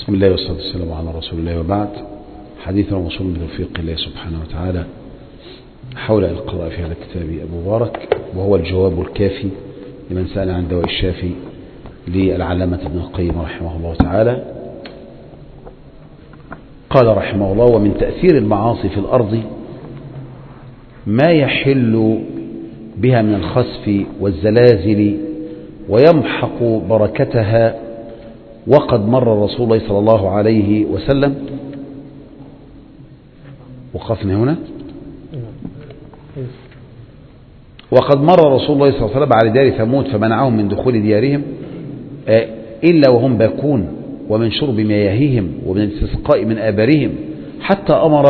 بسم الله والصلاة والسلام على رسول الله، وبعد. حديثنا موصول بتوفيق الله سبحانه وتعالى حول القراءة في هذا الكتاب المبارك، وهو الجواب الكافي لمن سأل عن دواء الشافي للعلامة ابن القيم رحمه الله تعالى. قال رحمه الله: ومن تأثير المعاصي في الأرض ما يحل بها من الخسف والزلازل ويمحق بركتها. وقد مر رسول الله صلى الله عليه وسلم، وقفنا هنا، وقد مر رسول الله صلى الله عليه وسلم على دار ثمود فمنعهم من دخول ديارهم إلا وهم باكون، ومن شرب مياههم ومن الاستسقاء من آبارهم، حتى أمر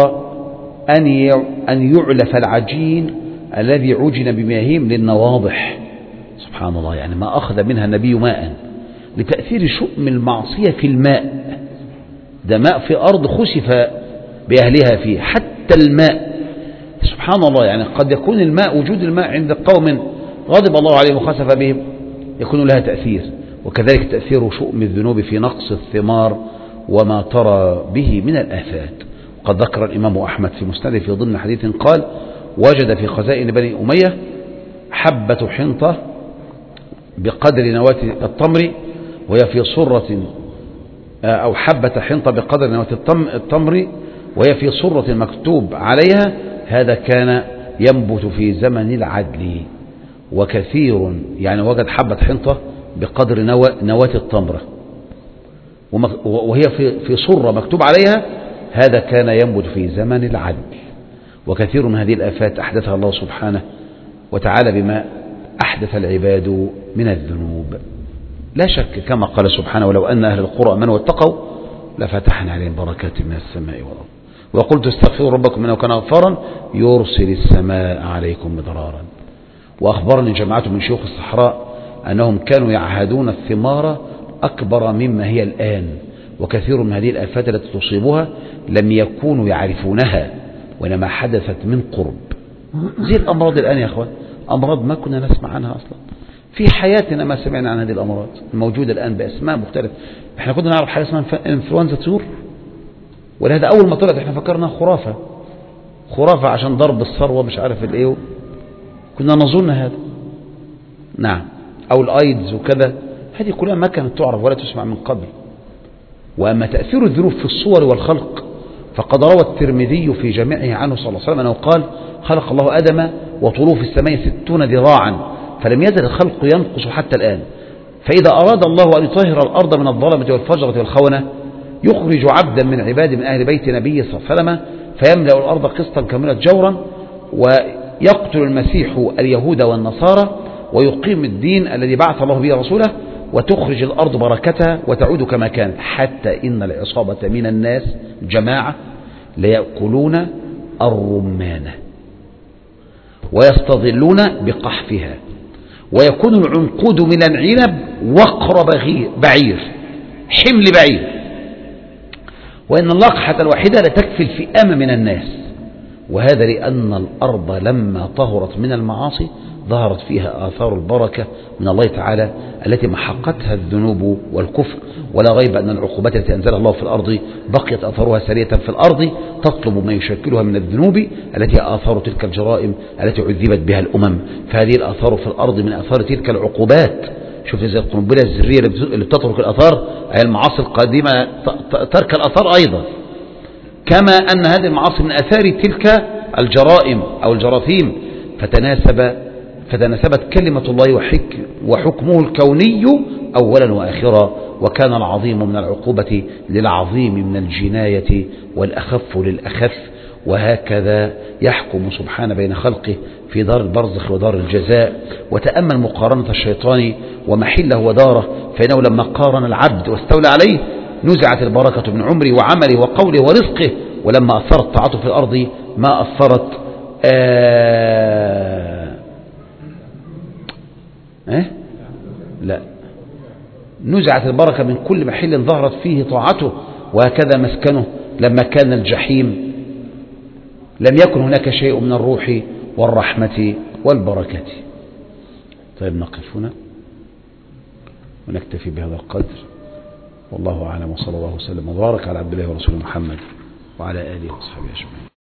أن يعلف العجين الذي عجن بمياههم للنواضح. سبحان الله، يعني ما أخذ منها النبي ماء لتأثير شؤم المعصية في الماء. ده ماء في أرض خسف بأهلها فيه، حتى الماء سبحان الله. يعني قد يكون الماء، وجود الماء عند قوم غضب الله عليهم وخسف بهم يكون لها تأثير، وكذلك تأثير شؤم الذنوب في نقص الثمار وما ترى به من الآفات. قد ذكر الإمام أحمد في مسنده في ضمن حديث قال: وجد في خزائن بني أمية حبة حنطة بقدر نواة التمر وهي في صرة، أو حبة حنطة بقدر نواة التمر وهي في صرة مكتوب عليها: هذا كان ينبت في زمن العدل. وكثير، يعني وجد حبة حنطة بقدر نواة التمرة وهي في صرة مكتوب عليها: هذا كان ينبت في زمن العدل. وكثير من هذه الآفات أحدثها الله سبحانه وتعالى بما أحدث العباد من الذنوب. لا شك كما قال سبحانه: ولو أن أهل القرى آمنوا واتقوا لفتحنا عليهم بركات من السماء والأرض. وقلت استغفروا ربكم إنه كان غفارا يرسل السماء عليكم مدرارا. وأخبرني جماعة من شيوخ الصحراء أنهم كانوا يعهدون الثمار أكبر مما هي الآن، وكثير من هذه الآفات التي تصيبها لم يكونوا يعرفونها، وإنما حدثت من قرب. زي الأمراض الآن يا أخوان، أمراض ما كنا نسمع عنها أصلا في حياتنا، ما سمعنا عن هذه الأمراض الموجودة الآن بأسماء مختلفة. احنا كنا نعرف حاجة اسمها انفلونزا طيور، ولهذا أول ما طلعت احنا فكرنا خرافة عشان ضرب الثروة مش عارف الايه، كنا نظن هذا. نعم، أو الأيدز وكذا، هذه كلها ما كانت تعرف ولا تسمع من قبل. وأما تأثير الذنوب في الصور والخلق فقد روى الترمذي في جامعه عنه صلى الله عليه وسلم أنه قال: خلق الله آدم وطوله في السماء 60 ذراعا فلم يزل الخلق ينقص حتى الآن، فإذا أراد الله أن يطهر الأرض من الظلمة والفجرة والخونة يخرج عبدا من عباد من أهل بيت نبي صلى الله عليه وسلم فيملأ الأرض قسطا كاملة جورا، ويقتل المسيح اليهود والنصارى ويقيم الدين الذي بعث الله به رسوله، وتخرج الأرض بركتها وتعود كما كانت، حتى إن العصابة من الناس جماعة ليأكلون الرمانة ويستظلون بقحفها، ويكون العنقود من العنب وقر بعير، حمل بعير، وإن اللقحة الواحدة لتكفي الفئام من الناس. وهذا لأن الأرض لما طهرت من المعاصي ظهرت فيها آثار البركة من الله تعالى التي محقتها الذنوب والكفر. ولا ريب أن العقوبات التي أنزلها الله في الأرض بقيت أثارها سرية في الأرض تطلب ما يشكلها من الذنوب التي هي آثار تلك الجرائم التي عذبت بها الأمم. فهذه الآثار في الأرض من آثار تلك العقوبات. شوف زي القنبلة الذرية اللي بتترك الآثار، أي المعاصي القادمة ترك الآثار أيضا، كما أن هذه المعاصي من آثار تلك الجرائم أو الجراثيم. فتناسبت كلمة الله وحكمه الكوني أولا وآخرا، وكان العظيم من العقوبة للعظيم من الجناية والأخف للأخف. وهكذا يحكم سبحانه بين خلقه في دار البرزخ ودار الجزاء. وتأمل مقارنة الشيطان ومحله وداره، فإنه لما قارن العبد واستولى عليه نزعت البركة من عمره وعمله وقوله ورزقه، ولما أثرت طاعته في الأرض ما أثرت لا نزعت البركة من كل محل ظهرت فيه طاعته. وهكذا مسكنه لما كان الجحيم لم يكن هناك شيء من الروح والرحمة والبركة. طيب نقف هنا ونكتفي بهذا القدر. والله أعلم، وصلى الله وسلم وبارك على عبد الله ورسوله محمد وعلى آله وصحبه أجمعين.